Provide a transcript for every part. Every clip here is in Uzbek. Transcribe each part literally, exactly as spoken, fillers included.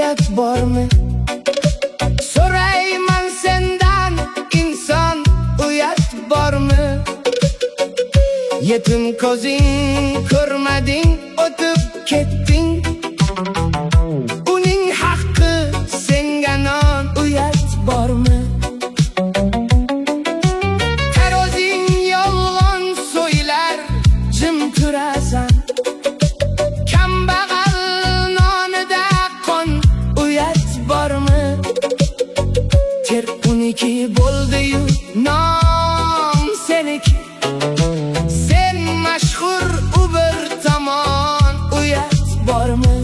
uyat bormi? So'rayman sendan inson uyat bormi? Yetim ko'zing ko'rmading, o'tib ketding. Uning haqqi senga non uyat bormi? Tarozing yolg'on so'ylar, jim turasan. Kambag'al nonida qon uyat bormi? Ter uniki bo'ldi-yu, nom seniki. Sen mashhur u bir tomon uyat bormi?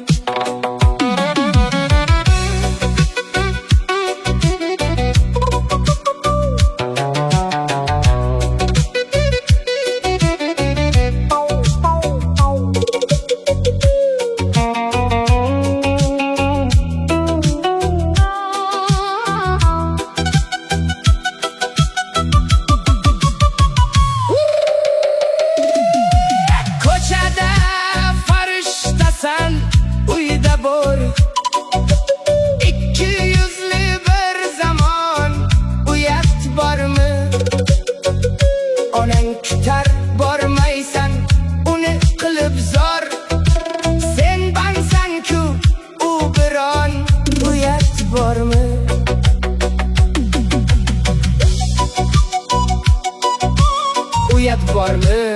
Uyda bor ikki yuzli bir zamon uyat bormi? Onang kutar bormaysan, uni qilib zor. Sen bansan-ku, u biron uyat bormi? Uyat bormi?